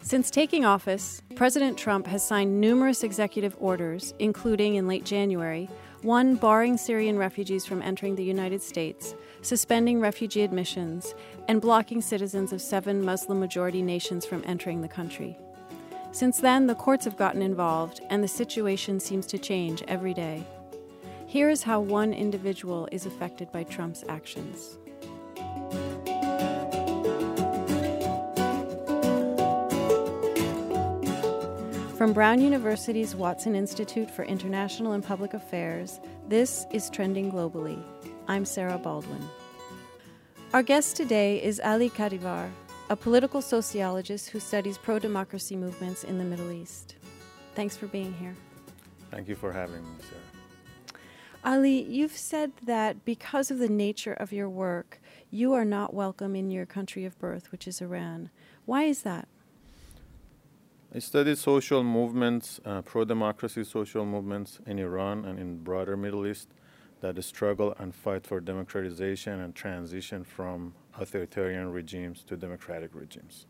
Since taking office, President Trump has signed numerous executive orders, including in late January, one barring Syrian refugees from entering the United States, suspending refugee admissions, and blocking citizens of 7 Muslim-majority nations from entering the country. Since then, the courts have gotten involved, and the situation seems to change every day. Here is how one individual is affected by Trump's actions. From Brown University's Watson Institute for International and Public Affairs, this is Trending Globally. I'm Sarah Baldwin. Our guest today is Ali Kadivar, a political sociologist who studies pro-democracy movements in the Middle East. Thanks for being here. Thank you for having me, Sarah. Ali, you've said that because of the nature of your work, you are not welcome in your country of birth, which is Iran. Why is that? I studied social movements, pro-democracy social movements in Iran and in broader Middle East that struggle and fight for democratization and transition from authoritarian regimes to democratic regimes.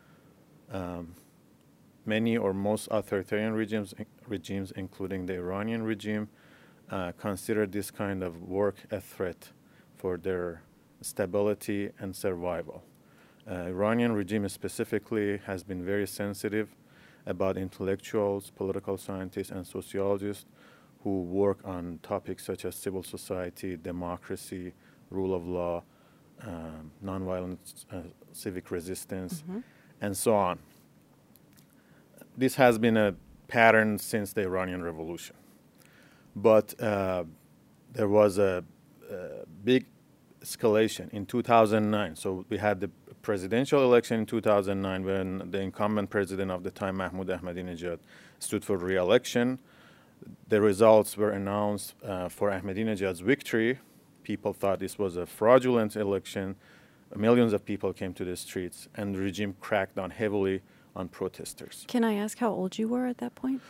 Many or most authoritarian regimes, including the Iranian regime, consider this kind of work a threat for their stability and survival. Iranian regime specifically has been very sensitive about intellectuals, political scientists, and sociologists who work on topics such as civil society, democracy, rule of law, nonviolent civic resistance, and so on. This has been a pattern since the Iranian Revolution. But there was a big escalation in 2009. So we had the presidential election in 2009 when the incumbent president of the time, Mahmoud Ahmadinejad, stood for re-election. The results were announced for Ahmadinejad's victory. People thought this was a fraudulent election. Millions of people came to the streets, and the regime cracked down heavily on protesters. Can I ask how old you were at that point?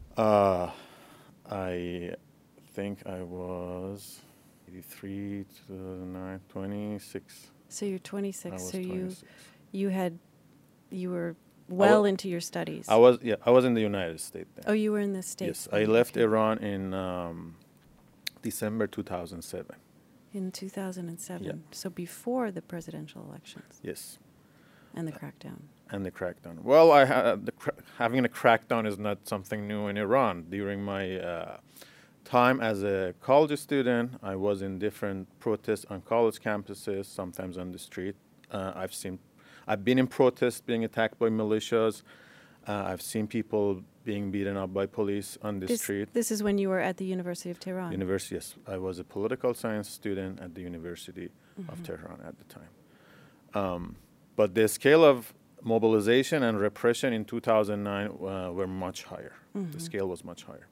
I think I was 83 to 9, 26. So you're 26. So 26. you were well into your studies. I was in the United States then. Oh, you were in the States. Yes, I left Iran in December 2007. In 2007. Yeah. So before the presidential elections. Yes. And the crackdown. Well, having a crackdown is not something new in Iran. During my time as a college student, I was in different protests on college campuses, sometimes on the street. I've been in protests being attacked by militias. I've seen people being beaten up by police on the street. This is when you were at the University of Tehran. University, yes. I was a political science student at the University of Tehran at the time. But the scale of mobilization and repression in 2009 were much higher. The scale was much higher.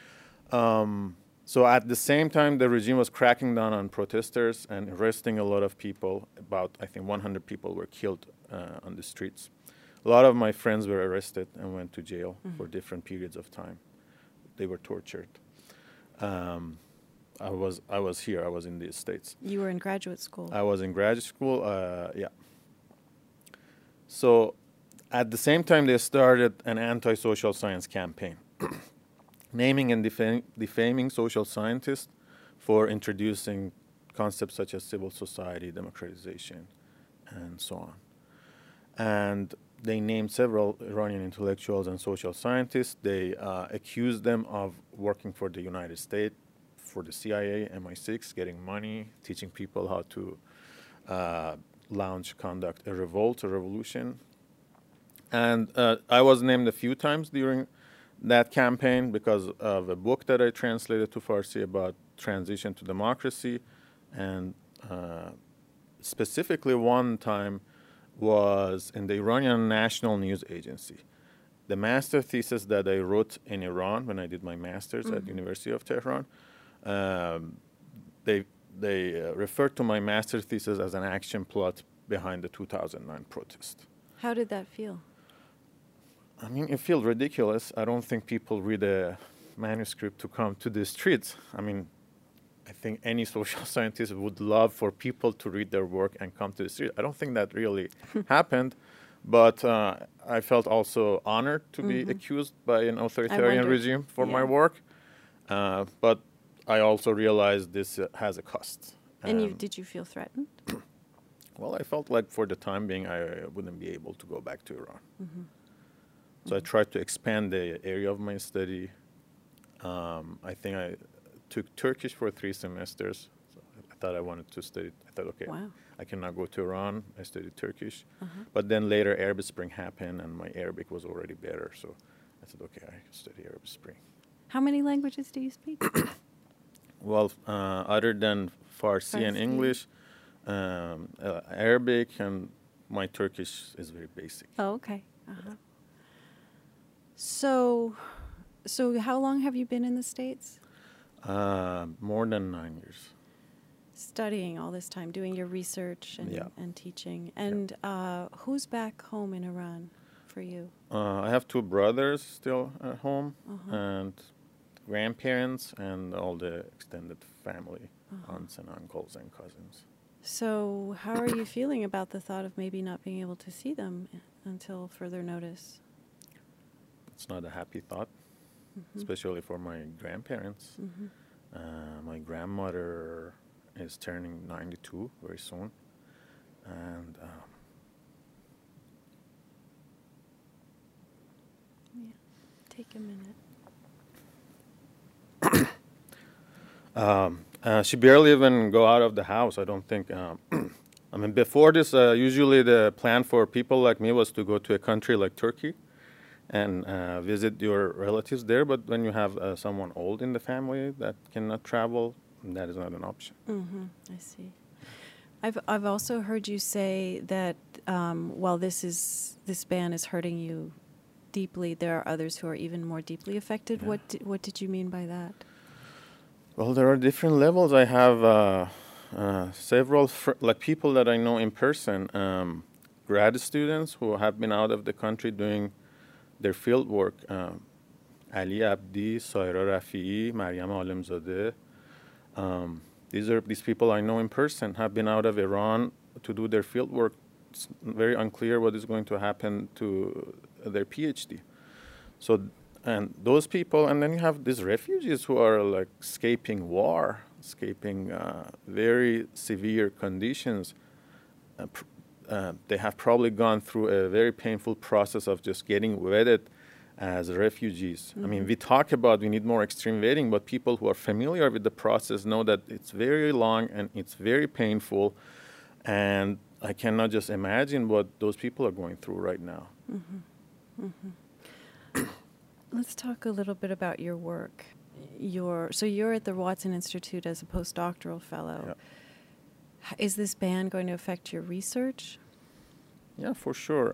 So at the same time, the regime was cracking down on protesters and arresting a lot of people. About, I think, 100 people were killed on the streets. A lot of my friends were arrested and went to jail for different periods of time. They were tortured. I was here. I was in the States. You were in graduate school. I was in graduate school. Yeah. So at the same time, they started an anti-social science campaign, naming and defaming social scientists for introducing concepts such as civil society, democratization, and so on. And they named several Iranian intellectuals and social scientists. They accused them of working for the United States, for the CIA, MI6, getting money, teaching people how to conduct a revolt, a revolution. And I was named a few times during that campaign because of a book that I translated to Farsi about transition to democracy. And specifically one time was in the Iranian National News Agency. The master thesis that I wrote in Iran when I did my master's at the University of Tehran, they referred to my master's thesis as an action plot behind the 2009 protest. How did that feel? I mean, it feels ridiculous. I don't think people read a manuscript to come to the streets. I mean, I think any social scientist would love for people to read their work and come to the street. I don't think that really happened, But I felt also honored to be accused by an authoritarian wondered. regime for my Yeah. work. But I also realized this has a cost. And did you feel threatened? Well, I felt like for the time being, I wouldn't be able to go back to Iran. Mm-hmm. So I tried to expand the area of my study. I think I took Turkish for 3 semesters. So I thought I wanted to study. I thought, okay, Wow. I cannot go to Iran. I studied Turkish. Uh-huh. But then later Arab Spring happened and my Arabic was already better. So I said, okay, I can study Arab Spring. How many languages do you speak? Well, other than Farsi and Farsi. English, Arabic and my Turkish is very basic. Oh, okay. Uh-huh. So how long have you been in the States? More than 9 years. Studying all this time, doing your research and, Yeah. and teaching. And who's back home in Iran for you? I have 2 brothers still at home, Uh-huh. and grandparents and all the extended family, Uh-huh. aunts and uncles and cousins. So how are you feeling about the thought of maybe not being able to see them until further notice? It's not a happy thought, Mm-hmm. especially for my grandparents. Mm-hmm. My grandmother is turning 92 very soon, and Yeah. Take a minute. she barely even go out of the house. I don't think. I mean, before this, usually the plan for people like me was to go to a country like Turkey and visit your relatives there. But when you have someone old in the family that cannot travel, that is not an option. Mm-hmm. I see. I've also heard you say that while this ban is hurting you deeply, there are others who are even more deeply affected. Yeah. What did you mean by that? Well, there are different levels. I have several like people that I know in person, grad students who have been out of the country doing their field work. Ali Abdi, Saira Rafi'i, Maryam Alemzadeh. These people I know in person have been out of Iran to do their field work. It's very unclear what is going to happen to their PhD. So, and those people, and then you have these refugees who are like escaping war, escaping very severe conditions. They have probably gone through a very painful process of just getting vetted as refugees. I mean, we talk about we need more extreme vetting, but people who are familiar with the process know that it's very long and it's very painful. And I cannot just imagine what those people are going through right now. Mm-hmm. Mm-hmm. Let's talk a little bit about your work. So you're at the Watson Institute as a postdoctoral fellow. Yeah. Is this ban going to affect your research? Yeah, for sure.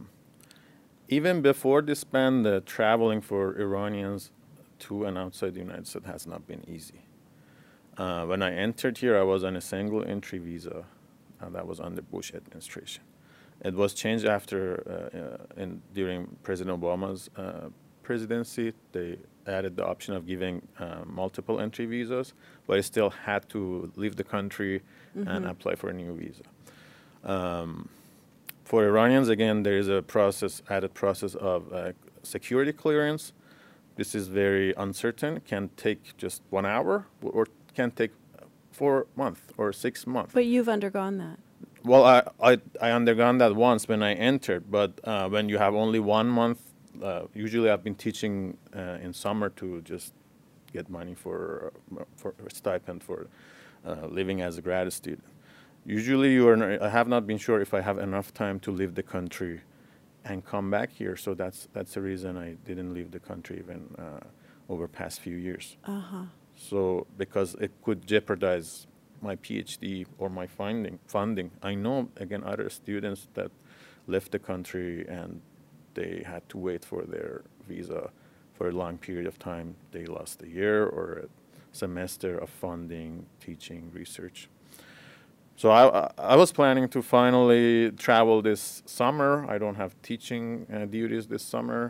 Even before this ban, the traveling for Iranians to and outside the United States has not been easy. When I entered here, I was on a single entry visa, and that was under Bush administration. It was changed after, during President Obama's presidency. They added the option of giving multiple entry visas, but I still had to leave the country and apply for a new visa. For Iranians, again, there is a added process of security clearance. This is very uncertain. It can take just 1 hour or can take 4 months or 6 months. But you've undergone that. Well, I undergone that once when I entered, but when you have only 1 month, usually I've been teaching in summer to just get money for a stipend for living as a grad student. Usually, I have not been sure if I have enough time to leave the country and come back here. So that's the reason I didn't leave the country even over past few years. Uh-huh. So because it could jeopardize my PhD or my funding. I know, again, other students that left the country and they had to wait for their visa for a long period of time. They lost a year or a semester of funding, teaching, research. So I was planning to finally travel this summer. I don't have teaching duties this summer.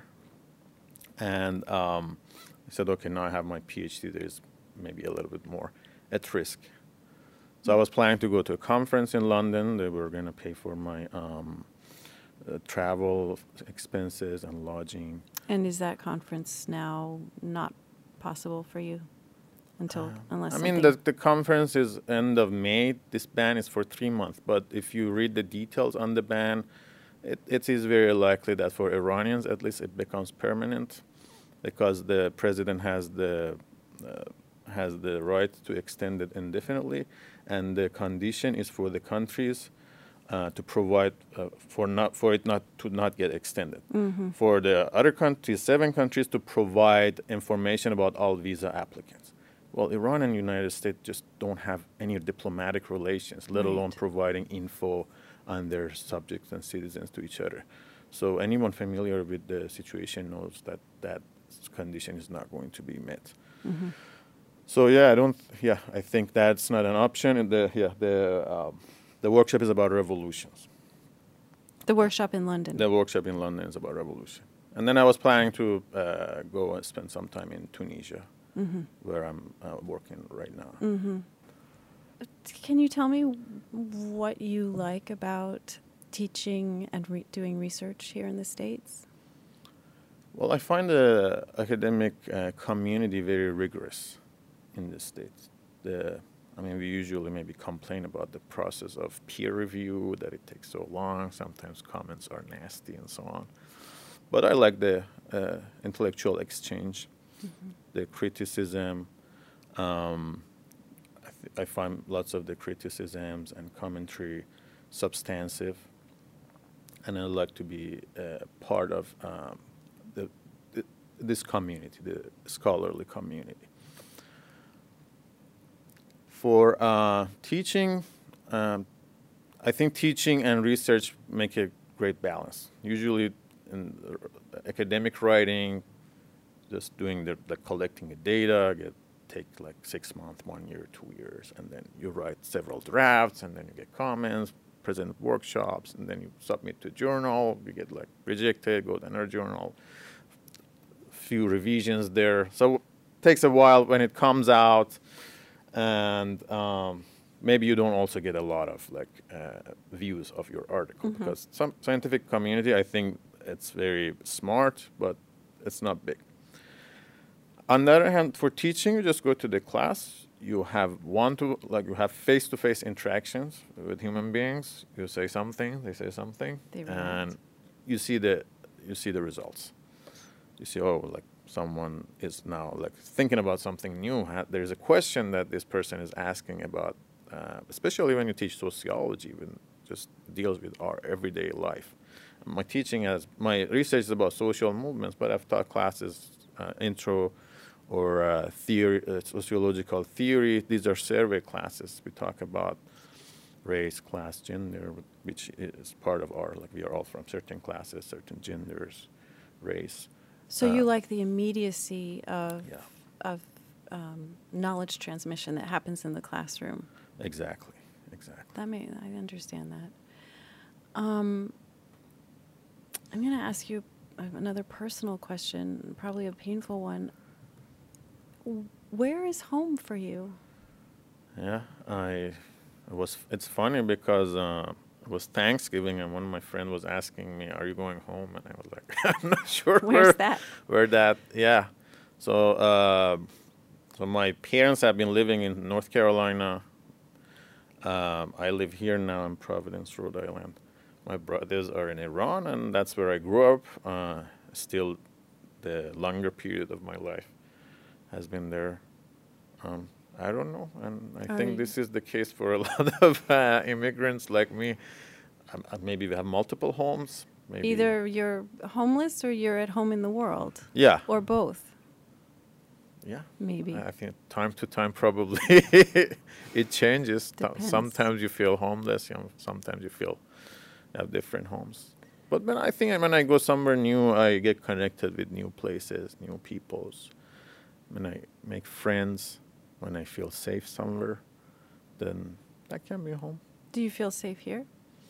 And I said, okay, now I have my PhD. There's maybe a little bit more at risk. So I was planning to go to a conference in London. They were going to pay for my travel expenses and lodging. And is that conference now not possible for you unless I mean, something- the conference is end of May. This ban is for 3 months. But if you read the details on the ban, it is very likely that for Iranians, at least, it becomes permanent, because the president has the right to extend it indefinitely, and the condition is for the countries to provide for it not get extended. For the other countries, 7 countries, to provide information about all visa applicants. Well, Iran and United States just don't have any diplomatic relations, let alone providing info on their subjects and citizens to each other. So anyone familiar with the situation knows that that condition is not going to be met. So I think that's not an option. And the workshop is about revolutions. The workshop in London. The workshop in London is about revolution. And then I was planning to go and spend some time in Tunisia, where I'm working right now. Can you tell me what you like about teaching and doing research here in the States? Well, I find the academic community very rigorous in the States. We usually maybe complain about the process of peer review, that it takes so long. Sometimes comments are nasty and so on. But I like the intellectual exchange, the criticism. I find lots of the criticisms and commentary substantive, and I like to be part of this community, the scholarly community. For teaching, I think teaching and research make a great balance. Usually in academic writing, just doing collecting the data, take like 6 months, 1 year, 2 years, and then you write several drafts, and then you get comments, present workshops, and then you submit to a journal. You get rejected, go to another journal, few revisions there. So it takes a while when it comes out, and maybe you don't also get a lot of views of your article, because some scientific community, I think it's very smart, but it's not big. On the other hand, for teaching, you just go to the class. You have you have face-to-face interactions with human beings. You say something, they say something, and you see the results. You see, someone is now thinking about something new. There's a question that this person is asking about, especially when you teach sociology, when it just deals with our everyday life. My research is about social movements, but I've taught classes, intro or theory, sociological theory. These are survey classes. We talk about race, class, gender, which is part of our, we are all from certain classes, certain genders, race. So you like the immediacy of knowledge transmission that happens in the classroom. Exactly. I understand that. I'm going to ask you another personal question, probably a painful one. Where is home for you? Yeah, it's funny because it was Thanksgiving, and one of my friends was asking me, "Are you going home?" And I was like, "I'm not sure." Where that? Yeah. So my parents have been living in North Carolina. I live here now in Providence, Rhode Island. My brothers are in Iran, and that's where I grew up. Still, the longer period of my life has been there. I don't know, and I think this is the case for a lot of immigrants like me. Maybe we have multiple homes. Maybe either you're homeless or you're at home in the world. Yeah. Or both. Yeah. Maybe. I think time to time probably it changes. Sometimes you feel homeless. Sometimes you have different homes. But I think when I go somewhere new, I get connected with new places, new peoples. When I make friends, when I feel safe somewhere, then that can be home. Do you feel safe here?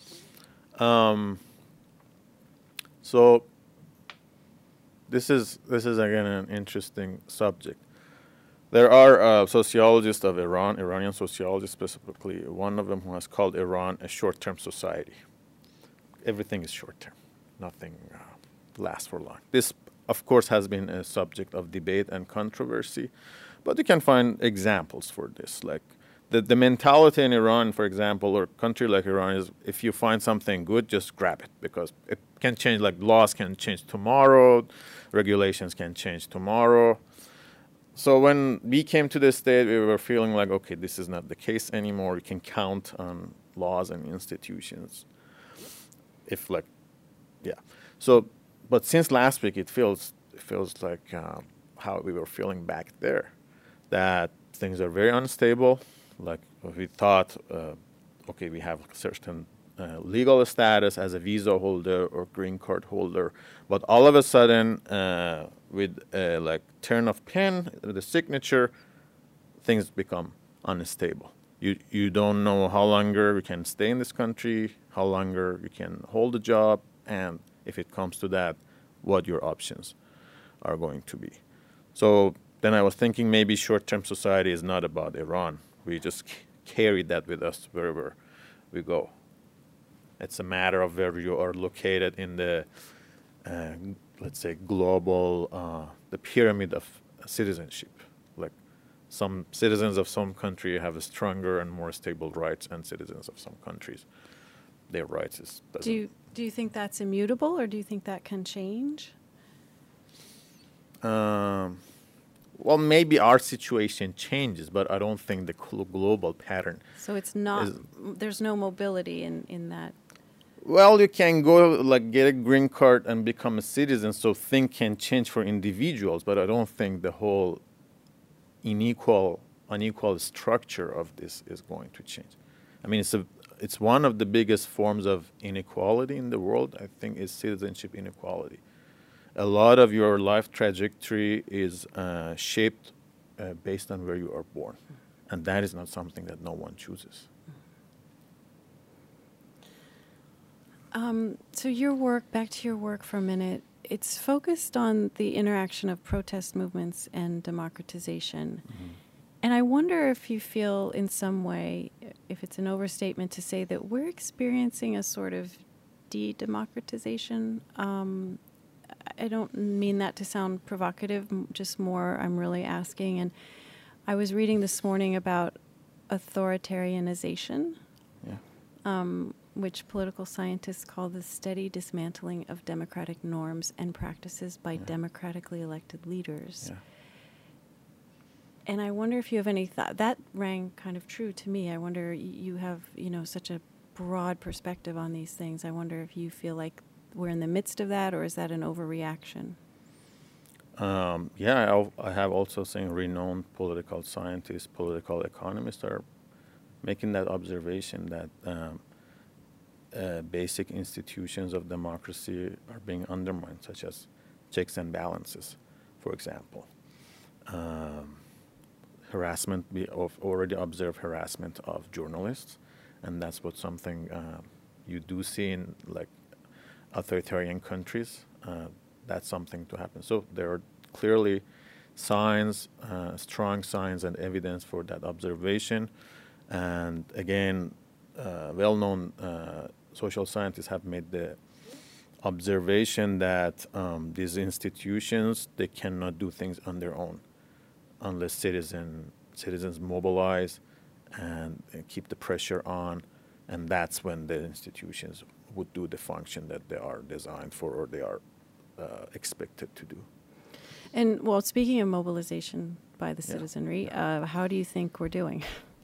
So this is again an interesting subject. There are sociologists of Iran, Iranian sociologists specifically, one of them who has called Iran a short-term society. Everything is short-term. nothing lasts for long. This, of course, has been a subject of debate and controversy, but you can find examples for this. Like the mentality in Iran, for example, or a country like Iran, is if you find something good, just grab it, because it can change. Like laws can change tomorrow, regulations can change tomorrow. So when we came to this state, we were feeling like, okay, this is not the case anymore. We can count on laws and institutions. If like, yeah. So, but since last week, it feels like how we were feeling back there, that things are very unstable. Like we thought, okay, we have certain legal status as a visa holder or green card holder, but all of a sudden, with like turn of pen, the signature, things become unstable. You don't know how longer you can stay in this country, how longer you can hold a job, and if it comes to that, what your options are going to be. So then I was thinking maybe short-term society is not about Iran. We just carry that with us wherever we go. It's a matter of where you are located in the, let's say, global, the pyramid of citizenship. Like some citizens of some country have a stronger and more stable rights, and citizens of some countries, their rights is doesn't. Do you think that's immutable, or do you think that can change? Well, maybe our situation changes, but I don't think the global pattern. So it's not, there's no mobility in that. Well, you can go like get a green card and become a citizen, so things can change for individuals, but I don't think the whole unequal structure of this is going to change. I mean, it's one of the biggest forms of inequality in the world, I think, is citizenship inequality. A lot of your life trajectory is shaped based on where you are born, and that is not something that no one chooses. So your work, back to your work for a minute, it's focused on the interaction of protest movements and democratization. Mm-hmm. And I wonder if you feel in some way, if it's an overstatement to say that we're experiencing a sort of de-democratization. I don't mean that to sound provocative, just more I'm really asking. And I was reading this morning about authoritarianization. Yeah. Which political scientists call the steady dismantling of democratic norms and practices by democratically elected leaders. Yeah. And I wonder if you have any thought. That rang kind of true to me. I wonder, you have, such a broad perspective on these things. I wonder if you feel like we're in the midst of that, or is that an overreaction? I have also seen renowned political scientists, political economists are making that observation that basic institutions of democracy are being undermined, such as checks and balances, for example. Harassment, we have already observed harassment of journalists, and that's what something you do see in like authoritarian countries. That's something to happen. So there are clearly signs, strong signs and evidence for that observation. And again, well-known social scientists have made the observation that these institutions, they cannot do things on their own unless citizens mobilize and keep the pressure on, and that's when the institutions would do the function that they are designed for, or they are expected to do. And, well, speaking of mobilization by the citizenry, how do you think we're doing?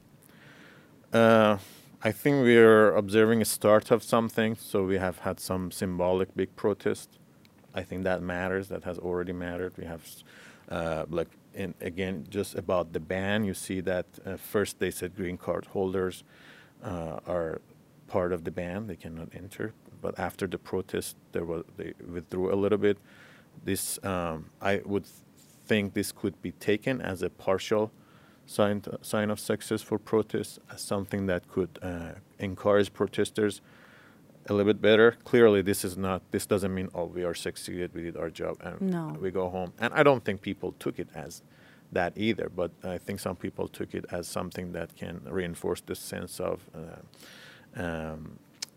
I think we're observing a start of something. So we have had some symbolic big protest. I think that matters. That has already mattered. We have, again, just about the ban, you see that first they said green card holders are part of the ban. They cannot enter. But after the protest, they withdrew a little bit. This, I would think this could be taken as a partial sign of success for protests, as something that could encourage protesters a little bit better. Clearly, this doesn't mean, we are succeeded, we did our job, and we go home. And I don't think people took it as that either, but I think some people took it as something that can reinforce the sense of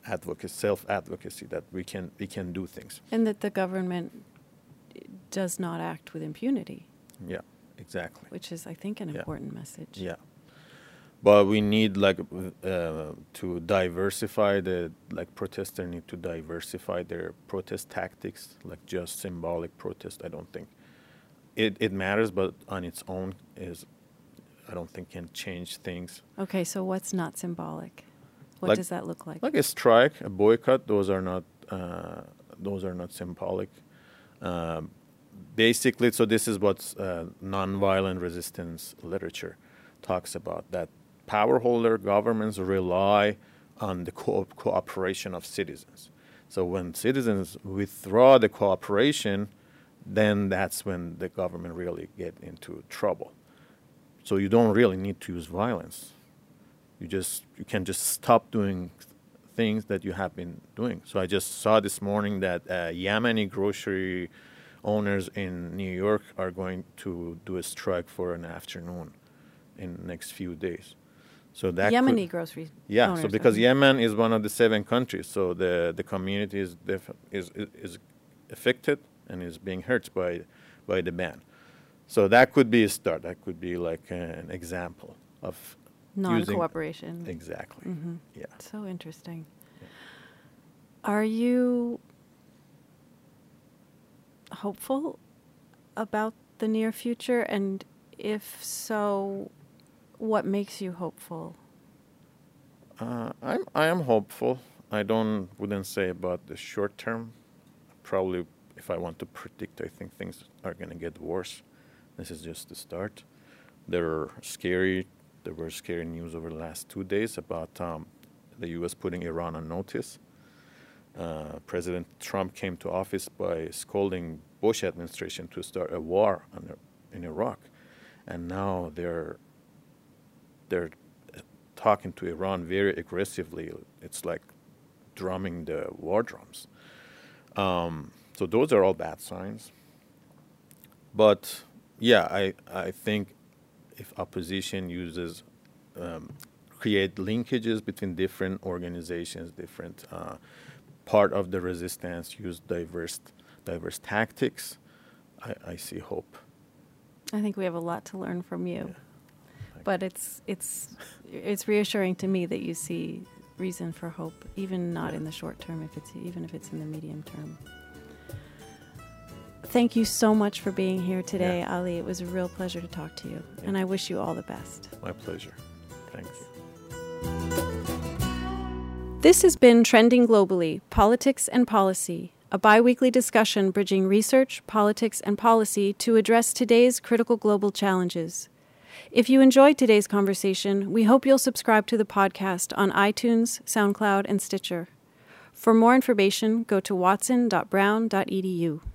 self-advocacy, that we can do things. And that the government does not act with impunity. Yeah, exactly. Which is, I think, an important message. Yeah. But we need to diversify protesters need to diversify their protest tactics, like just symbolic protest. I don't think it matters, but on its own I don't think can change things. Okay, so what's not symbolic? What does that look like? Like a strike, a boycott. Those are not symbolic. Basically, so this is what nonviolent resistance literature talks about, that power holder governments rely on the cooperation of citizens. So when citizens withdraw the cooperation, then that's when the government really get into trouble. So you don't really need to use violence. You can just stop doing things that you have been doing. So I just saw this morning that Yemeni grocery owners in New York are going to do a strike for an afternoon in the next few days. So that Yemeni grocery owners. So because Yemen is one of the 7 countries, so the community is affected and is being hurt by the ban. So that could be a start. That could be like an example of non-cooperation. Exactly. Mm-hmm. Yeah. So interesting. Yeah. Are you hopeful about the near future? And if so, what makes you hopeful? I am hopeful. I wouldn't say about the short term. Probably, if I want to predict, I think things are going to get worse. This is just the start. There were scary news over the last 2 days about the U.S. putting Iran on notice. President Trump came to office by scolding Bush administration to start a war in Iraq, and now they're talking to Iran very aggressively. It's like drumming the war drums. So those are all bad signs. But yeah, I think if opposition create linkages between different organizations, different part of the resistance, use diverse tactics, I see hope. I think we have a lot to learn from you. Yeah. But it's reassuring to me that you see reason for hope, even not in the short term, even if it's in the medium term. Thank you so much for being here today, Ali. It was a real pleasure to talk to you, and I wish you all the best. My pleasure. Thanks. This has been Trending Globally, Politics and Policy, a bi-weekly discussion bridging research, politics, and policy to address today's critical global challenges. If you enjoyed today's conversation, we hope you'll subscribe to the podcast on iTunes, SoundCloud, and Stitcher. For more information, go to watson.brown.edu.